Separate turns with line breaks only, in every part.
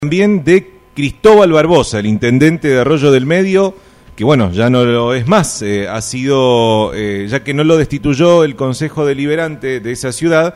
También de Cristóbal Barbosa, el intendente de Arroyo del Medio, que bueno, ya no lo es más, ha sido, ya que no lo destituyó el Consejo Deliberante de esa ciudad,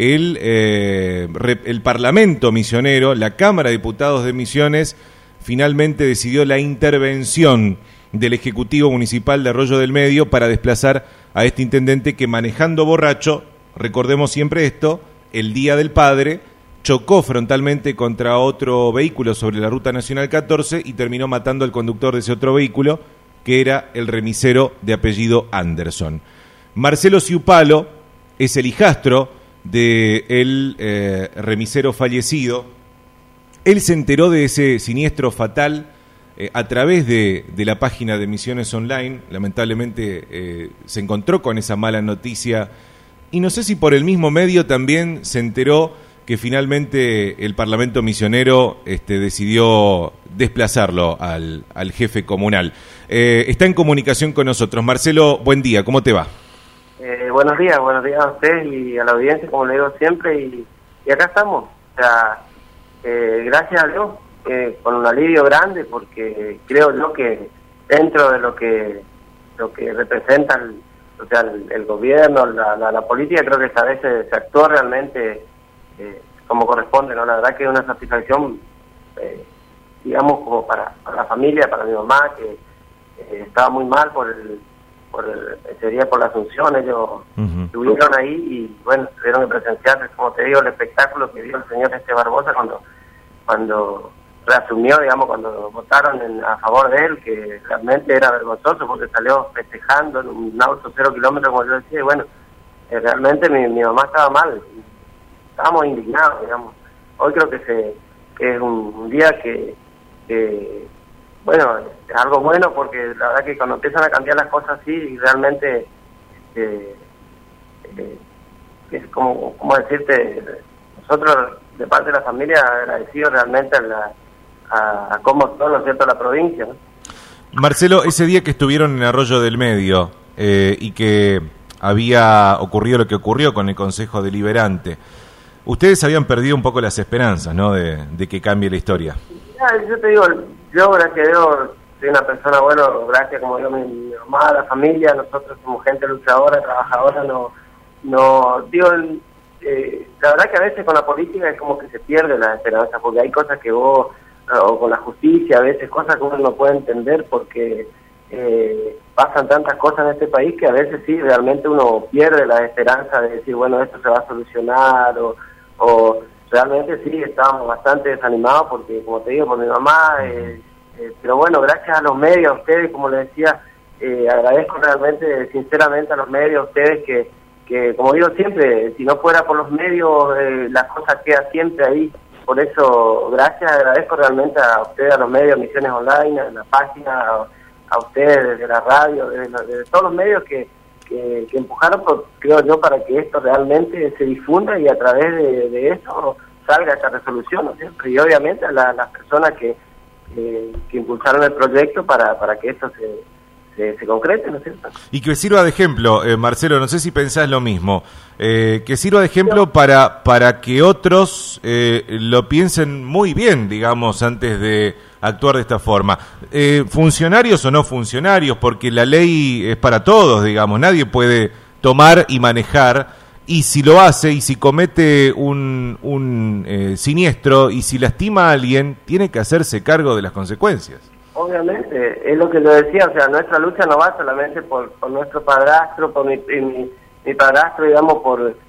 el Parlamento Misionero, la Cámara de Diputados de Misiones, finalmente decidió la intervención del Ejecutivo Municipal de Arroyo del Medio para desplazar a este intendente que, manejando borracho, recordemos siempre esto, el Día del Padre, chocó frontalmente contra otro vehículo sobre la Ruta Nacional 14 y terminó matando al conductor de ese otro vehículo, que era el remisero de apellido Anderson. Marcelo Ciupalo es el hijastro del remisero fallecido. Él se enteró de ese siniestro fatal a través de la página de Misiones Online. Lamentablemente se encontró con esa mala noticia y no sé si por el mismo medio también se enteró que finalmente el Parlamento Misionero decidió desplazarlo al jefe comunal. Está en comunicación con nosotros. Marcelo, buen día, ¿cómo te va?
Buenos días a ustedes y a la audiencia, como le digo siempre, y acá estamos. O sea, gracias a Dios, con un alivio grande, porque creo yo que dentro de lo que representa el gobierno, la política, creo que a veces se actuó realmente como corresponde, ¿no? La verdad que es una satisfacción, digamos, como para la familia, para mi mamá, que estaba muy mal ese día por la Asunción. Ellos estuvieron ahí y, bueno, tuvieron que presenciar, como te digo, el espectáculo que dio el señor Barbosa cuando reasumió, digamos, cuando votaron a favor de él, que realmente era vergonzoso porque salió festejando en un auto 0 kilómetros, como yo decía, y bueno, realmente mi mamá estaba mal. Estábamos indignados, digamos. Hoy creo que es un día que, bueno, es algo bueno, porque la verdad que cuando empiezan a cambiar las cosas así, realmente es como decirte, nosotros de parte de la familia agradecidos realmente a cómo todo, ¿no es cierto?, la provincia, ¿no?
Marcelo, ese día que estuvieron en Arroyo del Medio y que había ocurrido lo que ocurrió con el Consejo Deliberante, ustedes habían perdido un poco las esperanzas, ¿no?, de que cambie la historia.
Yo te digo, yo gracias a Dios soy una persona, bueno, gracias, como digo, mi mamá, la familia, nosotros como gente luchadora, trabajadora, digo, la verdad que a veces con la política es como que se pierde la esperanza, porque hay cosas que vos, o con la justicia, a veces cosas que uno no puede entender, porque pasan tantas cosas en este país que a veces sí, realmente uno pierde la esperanza de decir, bueno, esto se va a solucionar, o realmente sí, estábamos bastante desanimados porque, como te digo, por mi mamá, pero bueno, gracias a los medios, a ustedes, como les decía, agradezco realmente, sinceramente a los medios, a ustedes que, como digo siempre, si no fuera por los medios, la cosa queda siempre ahí. Por eso, gracias, agradezco realmente a ustedes, a los medios, Misiones Online, a la página, a ustedes desde la radio, desde todos los medios que empujaron, creo yo, para que esto realmente se difunda y a través de eso salga esta resolución, ¿no es cierto? Y obviamente a las personas que impulsaron el proyecto para que esto se concrete, ¿no es cierto?
Y que sirva de ejemplo, Marcelo, no sé si pensás lo mismo, que sirva de ejemplo para que otros lo piensen muy bien, digamos, antes de actuar de esta forma. Funcionarios o no funcionarios, porque la ley es para todos, digamos, nadie puede tomar y manejar, y si lo hace, y si comete un siniestro, y si lastima a alguien, tiene que hacerse cargo de las consecuencias.
Obviamente, es lo que yo decía, o sea, nuestra lucha no va solamente por nuestro padrastro, por mi padrastro, digamos,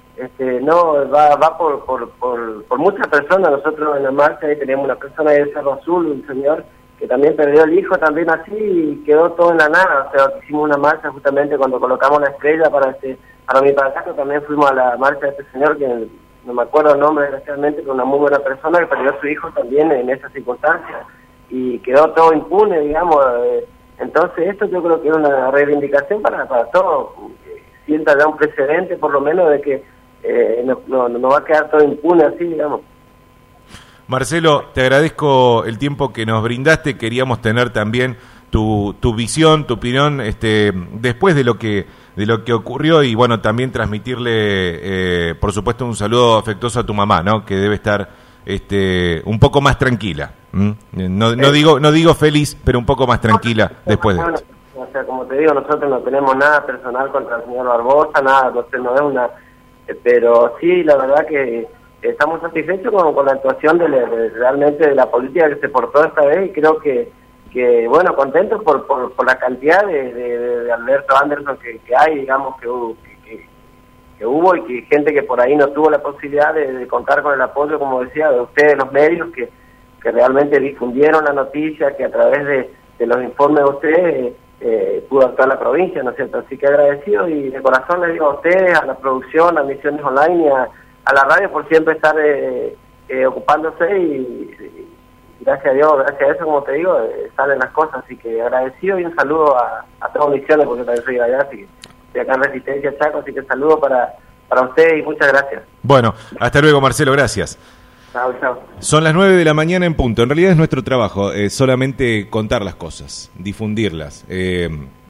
no, va por muchas personas. Nosotros en la marcha ahí teníamos una persona de Cerro Azul, un señor que también perdió el hijo, también así, y quedó todo en la nada. O sea, hicimos una marcha justamente cuando colocamos la estrella para mi padrastro, también fuimos a la marcha de este señor, que no me acuerdo el nombre desgraciadamente, pero una muy buena persona que perdió a su hijo también en esas circunstancias, y quedó todo impune, digamos. Entonces esto yo creo que es una reivindicación para todos, que sienta ya un precedente por lo menos de que no va a quedar todo impune así, digamos.
Marcelo, te agradezco el tiempo que nos brindaste. Queríamos tener también tu visión, tu opinión, después de lo que ocurrió, y bueno, también transmitirle, por supuesto, un saludo afectuoso a tu mamá, ¿no?, que debe estar un poco más tranquila. No digo feliz, pero un poco más tranquila después de esto.
O sea, como te digo, nosotros no tenemos nada personal contra el señor Barbosa, nada, entonces no es una... pero sí, la verdad que estamos satisfechos con la actuación realmente de la política que se portó esta vez, y creo que bueno, contentos por la cantidad de Alberto Anderson que hay, digamos, que hubo, y que gente que por ahí no tuvo la posibilidad de contar con el apoyo, como decía, de ustedes, los medios, que realmente difundieron la noticia, que a través de los informes de ustedes pudo actuar la provincia, ¿no es cierto? Así que agradecido, y de corazón les digo a ustedes, a la producción, a Misiones Online y a la radio por siempre estar ocupándose, y gracias a Dios, gracias a eso, como te digo, salen las cosas. Así que agradecido, y un saludo a todas Misiones, porque yo también soy de allá, así que estoy acá en Resistencia Chaco, así que saludo para ustedes y muchas gracias.
Bueno, hasta luego, Marcelo, gracias.
Chao, chao.
Son las 9 de la mañana en punto. En realidad es nuestro trabajo solamente contar las cosas, difundirlas.